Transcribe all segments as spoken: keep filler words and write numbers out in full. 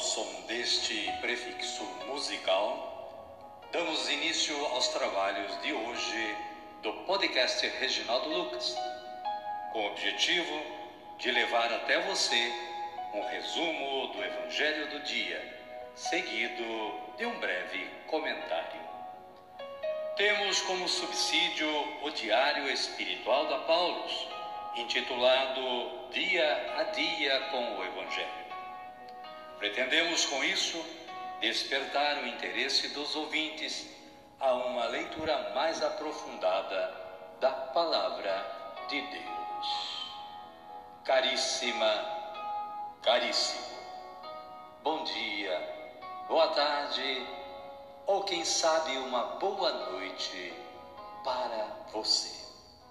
som deste prefixo musical, damos início aos trabalhos de hoje do podcast Reginaldo Lucas, com o objetivo de levar até você um resumo do Evangelho do dia, seguido de um breve comentário. Temos como subsídio o Diário Espiritual da Paulus, intitulado Dia a Dia com o Evangelho. Pretendemos com isso despertar o interesse dos ouvintes a uma leitura mais aprofundada da Palavra de Deus. Caríssima, caríssimo, bom dia, boa tarde ou quem sabe uma boa noite para você.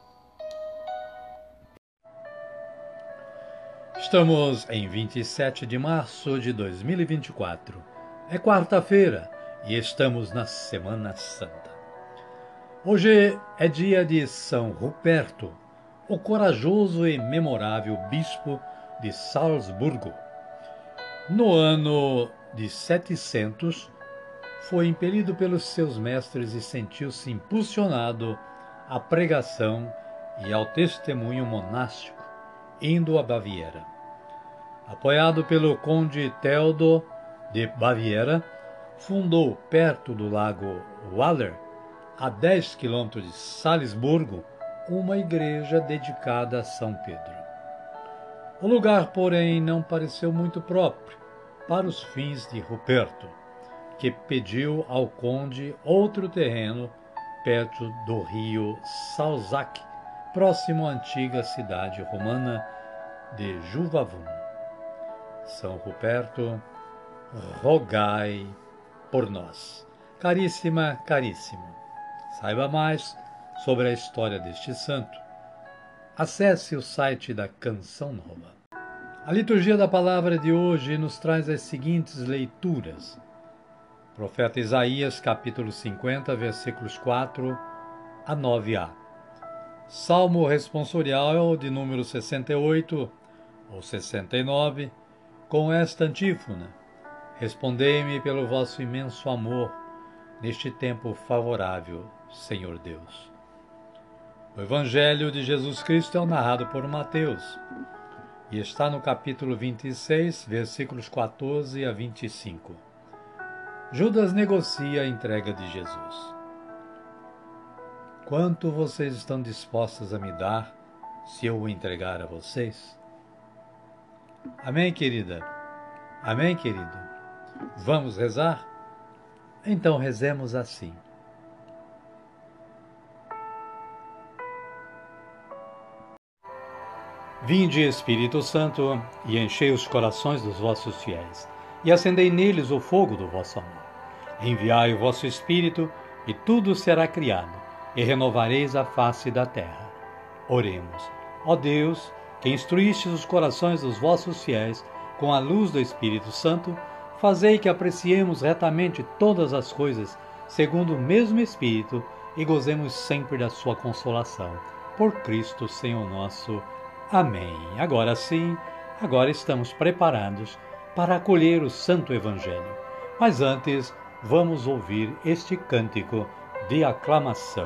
Estamos em vinte e sete de março de dois mil e vinte e quatro. É quarta-feira e estamos na Semana Santa. Hoje é dia de São Ruperto, o corajoso e memorável bispo de Salzburgo. No ano de setecentos, foi impelido pelos seus mestres e sentiu-se impulsionado à pregação e ao testemunho monástico, indo a Baviera. Apoiado pelo conde Theodor de Baviera, fundou perto do lago Waller, a dez quilômetros de Salzburgo, uma igreja dedicada a São Pedro. O lugar, porém, não pareceu muito próprio para os fins de Ruperto, que pediu ao conde outro terreno perto do rio Salzach, próximo à antiga cidade romana de Juvavum. São Ruperto, rogai por nós. Caríssima, caríssimo, saiba mais sobre a história deste santo. Acesse o site da Canção Nova. A liturgia da palavra de hoje nos traz as seguintes leituras. Profeta Isaías, capítulo cinquenta, versículos quatro a nove a. Salmo responsorial de número sessenta e oito ou sessenta e nove, com esta antífona: Respondei-me pelo vosso imenso amor, neste tempo favorável, Senhor Deus. O Evangelho de Jesus Cristo é o narrado por Mateus e está no capítulo vinte e seis, versículos quatorze a vinte e cinco. Judas negocia a entrega de Jesus. Quanto vocês estão dispostas a me dar se eu o entregar a vocês? Amém, querida? Amém, querido? Vamos rezar? Então rezemos assim. Vinde, Espírito Santo, e enchei os corações dos vossos fiéis, e acendei neles o fogo do vosso amor. Enviai o vosso Espírito, e tudo será criado, e renovareis a face da terra. Oremos. Ó Deus, que instruístes os corações dos vossos fiéis com a luz do Espírito Santo, fazei que apreciemos retamente todas as coisas, segundo o mesmo Espírito, e gozemos sempre da sua consolação. Por Cristo, Senhor nosso. Amém. Agora sim, agora estamos preparados para acolher o Santo Evangelho. Mas antes, vamos ouvir este cântico de aclamação.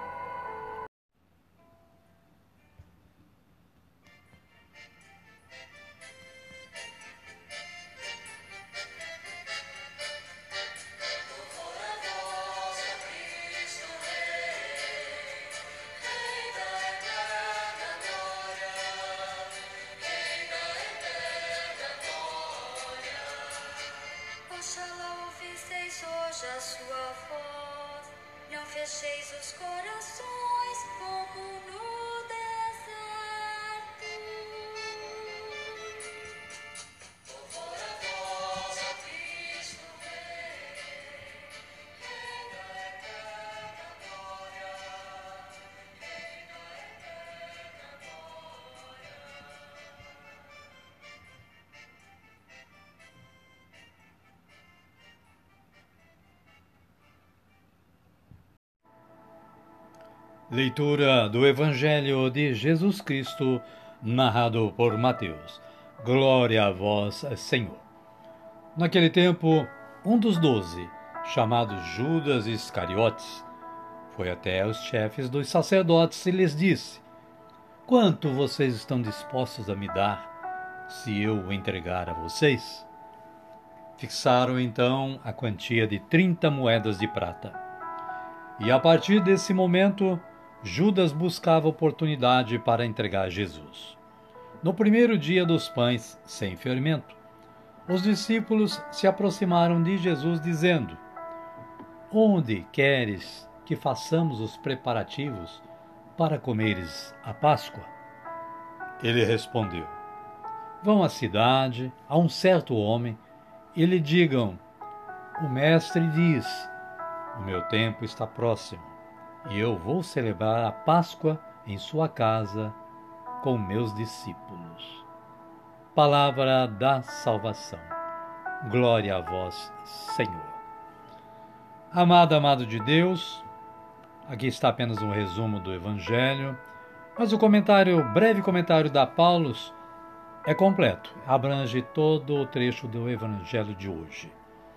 Hoje a sua voz, não fecheis os corações como no deserto. Louvor a vós, ó Cristo Rei, Rei da eterna glória, Rei da eterna glória. Leitura do Evangelho de Jesus Cristo, narrado por Mateus. Glória a vós, Senhor. Naquele tempo, um dos doze, chamado Judas Iscariotes, foi até os chefes dos sacerdotes e lhes disse: quanto vocês estão dispostos a me dar se eu o entregar a vocês? Fixaram então a quantia de trinta moedas de prata. E a partir desse momento, Judas buscava oportunidade para entregar Jesus. No primeiro dia dos pães sem fermento, os discípulos se aproximaram de Jesus dizendo: onde queres que façamos os preparativos para comeres a Páscoa? Ele respondeu: vão à cidade, a um certo homem, e lhe digam: o mestre diz, o meu tempo está próximo, e eu vou celebrar a Páscoa em sua casa com meus discípulos. Palavra da salvação. Glória a vós, Senhor. Amado, amado de Deus, aqui está apenas um resumo do Evangelho, mas o comentário, breve comentário da Paulo é completo, abrange todo o trecho do Evangelho de hoje.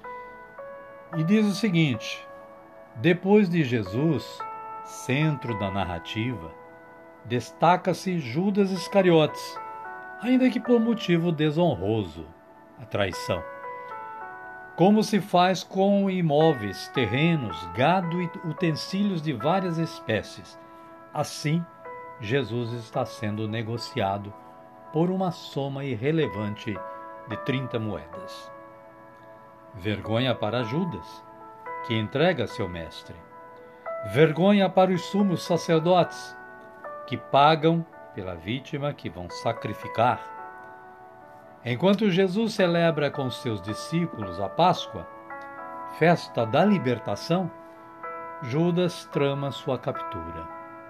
E diz o seguinte: depois de Jesus, centro da narrativa, destaca-se Judas Iscariotes, ainda que por motivo desonroso, a traição. Como se faz com imóveis, terrenos, gado e utensílios de várias espécies, assim Jesus está sendo negociado por uma soma irrelevante de trinta moedas. Vergonha para Judas, que entrega seu mestre. Vergonha para os sumos sacerdotes, que pagam pela vítima que vão sacrificar. Enquanto Jesus celebra com seus discípulos a Páscoa, festa da libertação, Judas trama sua captura.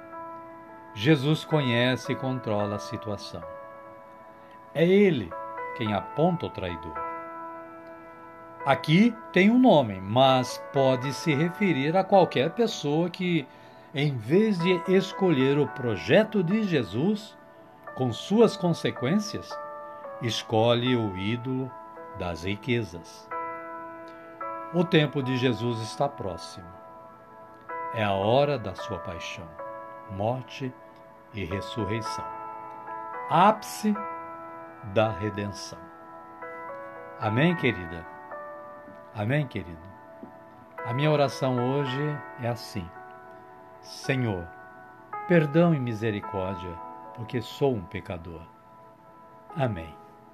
Jesus conhece e controla a situação. É ele quem aponta o traidor. Aqui tem um nome, mas pode se referir a qualquer pessoa que, em vez de escolher o projeto de Jesus, com suas consequências, escolhe o ídolo das riquezas. O tempo de Jesus está próximo. É a hora da sua paixão, morte e ressurreição. Ápice da redenção. Amém, querida? Amém, querido? A minha oração hoje é assim: Senhor, perdão e misericórdia, porque sou um pecador. Amém.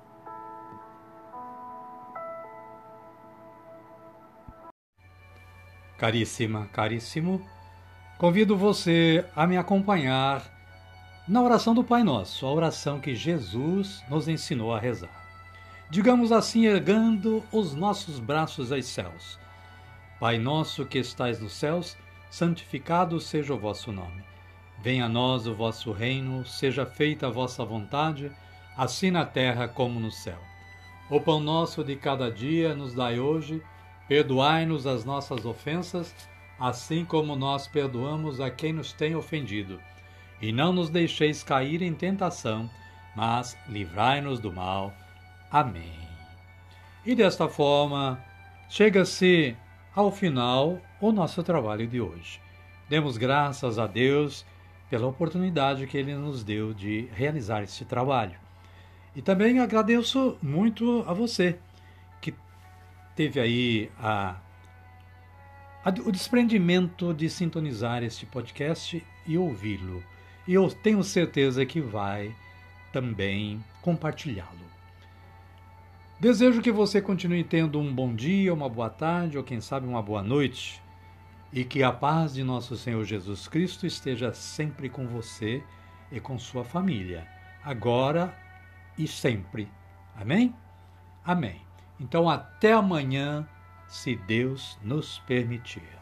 Caríssima, caríssimo, convido você a me acompanhar na oração do Pai Nosso, a oração que Jesus nos ensinou a rezar. Digamos assim, ergando os nossos braços aos céus. Pai nosso que estais nos céus, santificado seja o vosso nome. Venha a nós o vosso reino, seja feita a vossa vontade, assim na terra como no céu. O pão nosso de cada dia nos dai hoje, perdoai-nos as nossas ofensas, assim como nós perdoamos a quem nos tem ofendido. E não nos deixeis cair em tentação, mas livrai-nos do mal. Amém. E desta forma, chega-se ao final o nosso trabalho de hoje. Demos graças a Deus pela oportunidade que Ele nos deu de realizar este trabalho. E também agradeço muito a você que teve aí a, a, o desprendimento de sintonizar este podcast e ouvi-lo. E eu tenho certeza que vai também compartilhá-lo. Desejo que você continue tendo um bom dia, uma boa tarde ou quem sabe uma boa noite. E que a paz de nosso Senhor Jesus Cristo esteja sempre com você e com sua família, agora e sempre. Amém? Amém. Então até amanhã, se Deus nos permitir.